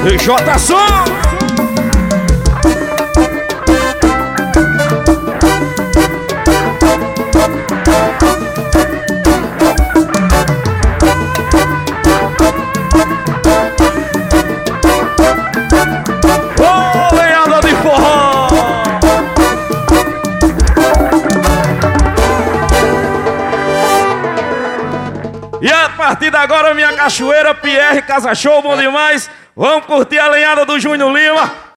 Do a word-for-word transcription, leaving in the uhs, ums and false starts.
J Som. Ô, lenhada de forró. E a partir de agora, minha cachoeira, Pierre Casa Show, bom demais. Vamos curtir a lenhada do Júnior Lima.